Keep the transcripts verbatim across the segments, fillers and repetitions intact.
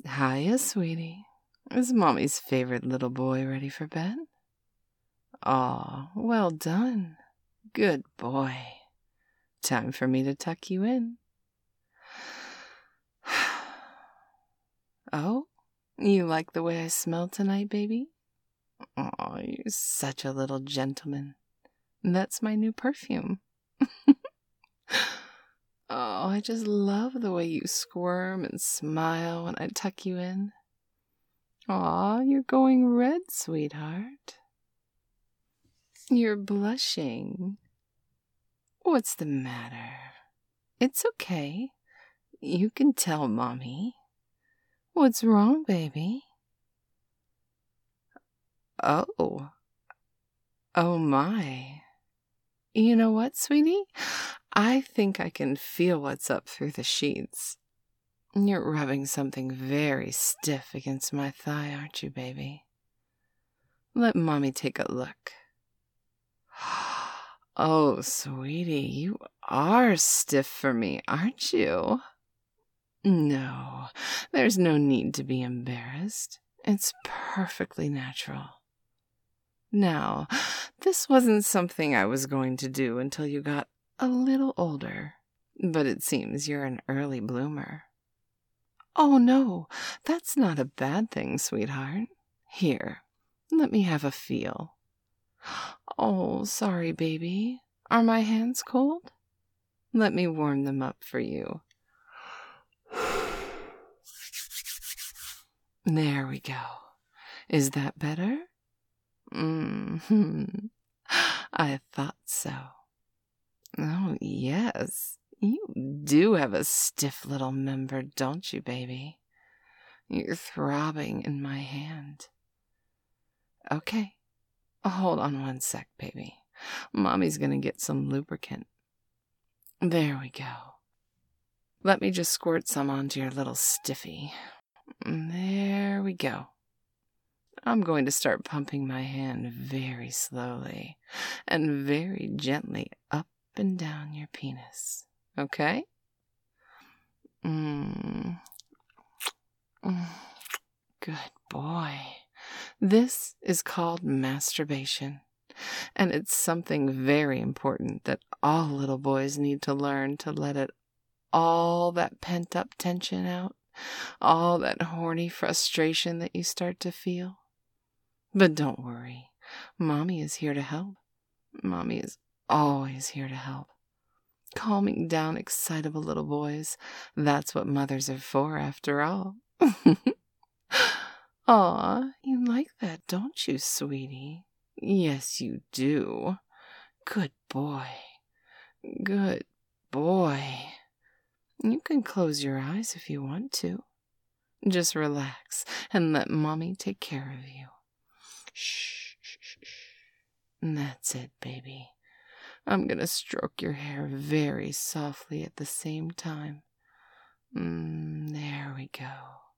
Hiya, sweetie. Is Mommy's favorite little boy ready for bed? Aw, well done. Good boy. Time for me to tuck you in. Oh, you like the way I smell tonight, baby? Aw, you're such a little gentleman. That's my new perfume. Oh, I just love the way you squirm and smile when I tuck you in. Aw, you're going red, sweetheart. You're blushing. What's the matter? It's okay. You can tell Mommy. What's wrong, baby? Oh. Oh, my. You know what, sweetie? I think I can feel what's up through the sheets. You're rubbing something very stiff against my thigh, aren't you, baby? Let Mommy take a look. Oh, sweetie, you are stiff for me, aren't you? No, there's no need to be embarrassed. It's perfectly natural. Now, this wasn't something I was going to do until you got a little older, but it seems you're an early bloomer. Oh, no, that's not a bad thing, sweetheart. Here, let me have a feel. Oh, sorry, baby. Are my hands cold? Let me warm them up for you. There we go. Is that better? Mm-hmm. I thought so. Oh, yes. You do have a stiff little member, don't you, baby? You're throbbing in my hand. Okay. Hold on one sec, baby. Mommy's gonna get some lubricant. There we go. Let me just squirt some onto your little stiffy. There we go. I'm going to start pumping my hand very slowly and very gently up and down your penis. Okay? Mm. Mm. Good boy. This is called masturbation, and it's something very important that all little boys need to learn to let it all that pent-up tension out, all that horny frustration that you start to feel. But don't worry, Mommy is here to help. Mommy is always here to help. Calming down excitable little boys, that's what mothers are for after all. Aw, you like that, don't you, sweetie? Yes, you do. Good boy. Good boy. You can close your eyes if you want to. Just relax and let Mommy take care of you. Shh, shh, shh, shh. That's it, baby. I'm gonna stroke your hair very softly at the same time. Mm, there we go.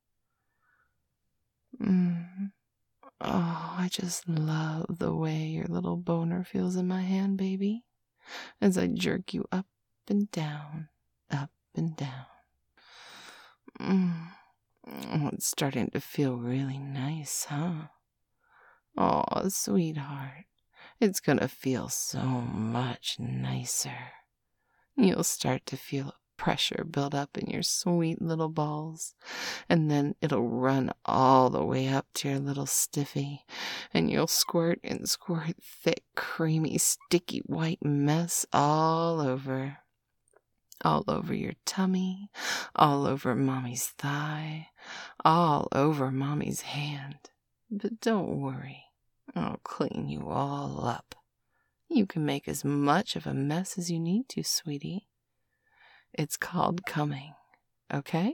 Mm. Oh, I just love the way your little boner feels in my hand, baby, as I jerk you up and down, up and down. Mm. Oh, it's starting to feel really nice, huh? Oh, sweetheart, it's gonna feel so much nicer. You'll start to feel pressure build up in your sweet little balls, and then it'll run all the way up to your little stiffy, and you'll squirt and squirt thick, creamy, sticky white mess all over. All over your tummy, all over Mommy's thigh, all over Mommy's hand. But don't worry, I'll clean you all up. You can make as much of a mess as you need to, sweetie. It's called coming, okay?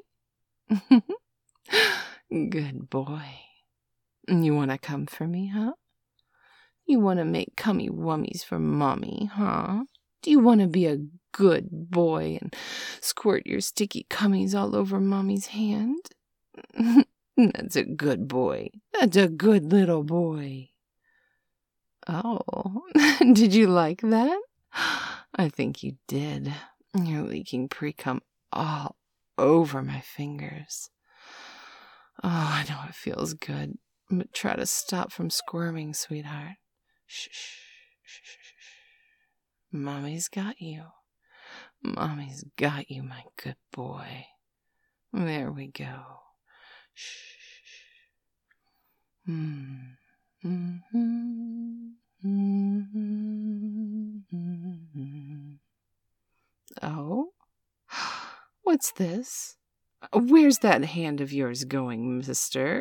Good boy. You want to come for me, huh? You want to make cummy wummies for Mommy, huh? Do you want to be a good boy and squirt your sticky cummies all over Mommy's hand? That's a good boy. That's a good little boy. Oh, did you like that? I think you did. You're leaking pre-cum all over my fingers. Oh, I know it feels good, but try to stop from squirming, sweetheart. Shh, shh, shh, shh, shh. Mommy's got you. Mommy's got you, my good boy. There we go. Shh, shh, shh. Hmm. Mm-hmm. Mm-hmm. Oh? What's this? Where's that hand of yours going, mister?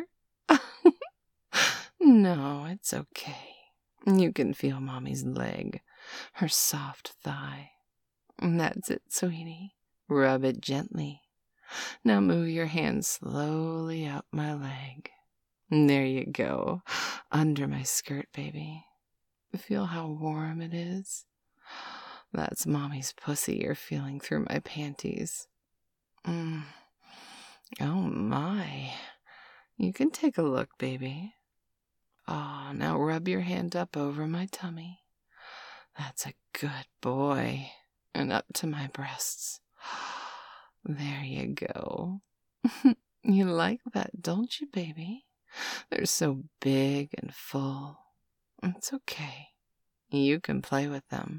No, it's okay. You can feel Mommy's leg, her soft thigh. That's it, sweetie. Rub it gently. Now move your hand slowly up my leg. There you go. Under my skirt, baby. Feel how warm it is? That's Mommy's pussy you're feeling through my panties. Mm. Oh my. You can take a look, baby. Oh, now rub your hand up over my tummy. That's a good boy. And up to my breasts. There you go. You like that, don't you, baby? They're so big and full. It's okay. You can play with them.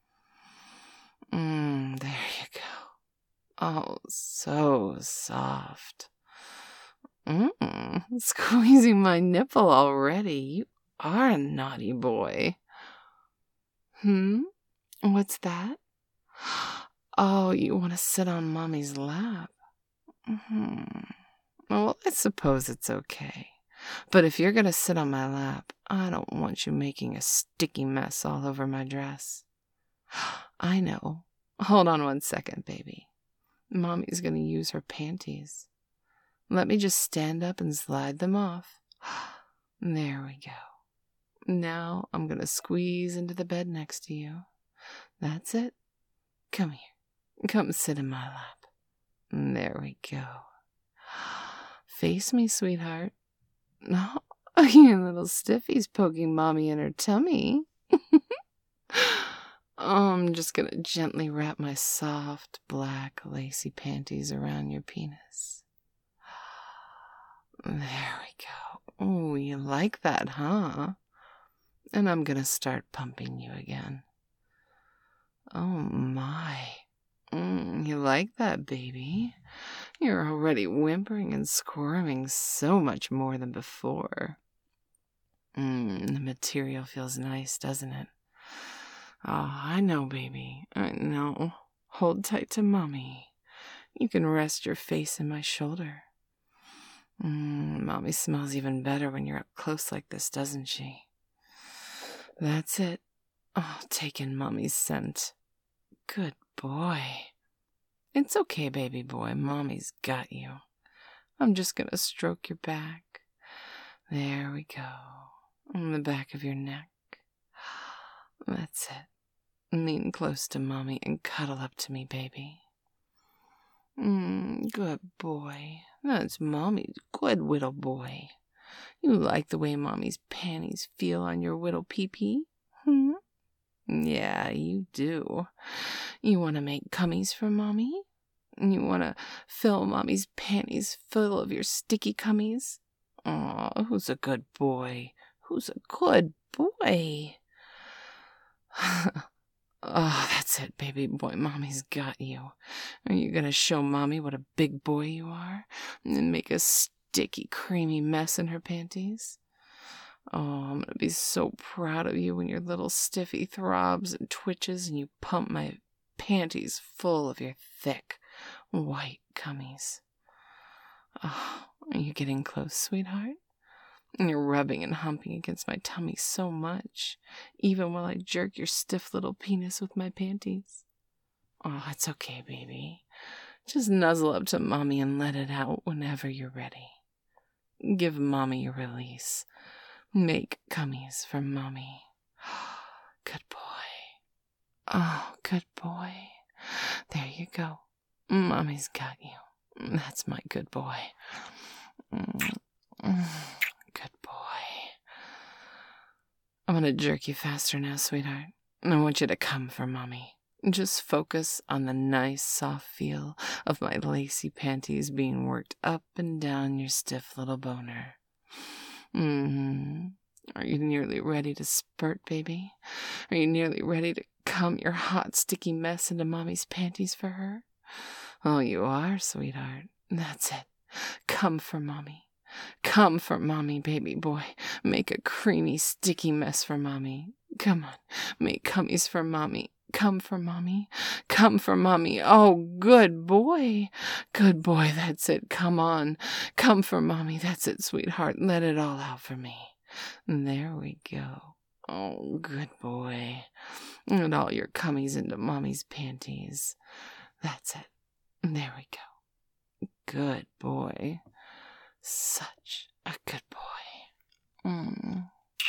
Mm, there you go. Oh, so soft. Mm, squeezing my nipple already. You are a naughty boy. Hmm? What's that? Oh, you want to sit on Mommy's lap? Hmm. Well, I suppose it's okay. But if you're going to sit on my lap, I don't want you making a sticky mess all over my dress. I know. Hold on one second, baby. Mommy's going to use her panties. Let me just stand up and slide them off. There we go. Now I'm going to squeeze into the bed next to you. That's it. Come here. Come sit in my lap. There we go. Face me, sweetheart. No, oh, your little stiffy's poking Mommy in her tummy. Oh, I'm just going to gently wrap my soft, black, lacy panties around your penis. There we go. Oh, you like that, huh? And I'm going to start pumping you again. Oh, my. Mm, you like that, baby? You're already whimpering and squirming so much more than before. Mm, the material feels nice, doesn't it? Oh, I know, baby. I know. Hold tight to Mommy. You can rest your face in my shoulder. Mm, Mommy smells even better when you're up close like this, doesn't she? That's it. Oh, take in Mommy's scent. Good boy. It's okay, baby boy. Mommy's got you. I'm just gonna stroke your back. There we go. On the back of your neck. That's it. Lean close to Mommy and cuddle up to me, baby. Mm, good boy. That's Mommy's good whittle boy. You like the way Mommy's panties feel on your whittle pee-pee? Hmm? Yeah, you do. You want to make cummies for Mommy? You want to fill Mommy's panties full of your sticky cummies? Aw, who's a good boy? Who's a good boy? Oh, that's it, baby boy. Mommy's got you. Are you gonna show Mommy what a big boy you are? And make a sticky, creamy mess in her panties? Oh, I'm gonna be so proud of you when your little stiffy throbs and twitches and you pump my panties full of your thick, white cummies. Oh, are you getting close, sweetheart? You're rubbing and humping against my tummy so much, even while I jerk your stiff little penis with my panties. Oh, it's okay, baby. Just nuzzle up to Mommy and let it out whenever you're ready. Give Mommy your release. Make cummies for Mommy. Good boy. Oh, good boy. There you go. Mommy's got you. That's my good boy. Good boy. I'm gonna jerk you faster now, sweetheart. I want you to come for Mommy. Just focus on the nice soft feel of my lacy panties being worked up and down your stiff little boner. Mm-hmm. Are you nearly ready to spurt, baby? Are you nearly ready to cum your hot, sticky mess into Mommy's panties for her? Oh, you are, sweetheart. That's it. Come for Mommy. Come for Mommy, baby boy. Make a creamy, sticky mess for Mommy. Come on. Make cummies for Mommy. Come for Mommy. Come for Mommy. Oh, good boy. Good boy. That's it. Come on. Come for Mommy. That's it, sweetheart. Let it all out for me. There we go. Oh, good boy. And all your cummies into Mommy's panties. That's it. There we go. Good boy. Such a good boy. Mm.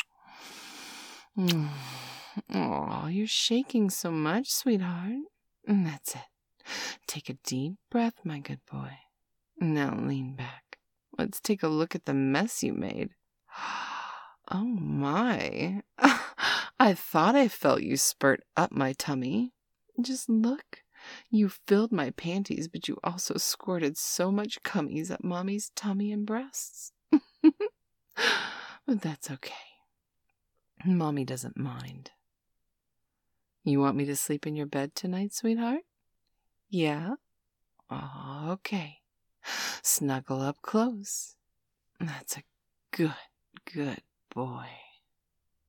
Mm. Oh, you're shaking so much, sweetheart. That's it. Take a deep breath, my good boy. Now lean back. Let's take a look at the mess you made. Oh my. I thought I felt you spurt up my tummy. Just look. You filled my panties, but you also squirted so much cummies at Mommy's tummy and breasts. But that's okay. Mommy doesn't mind. You want me to sleep in your bed tonight, sweetheart? Yeah? Oh, okay. Snuggle up close. That's a good, good boy.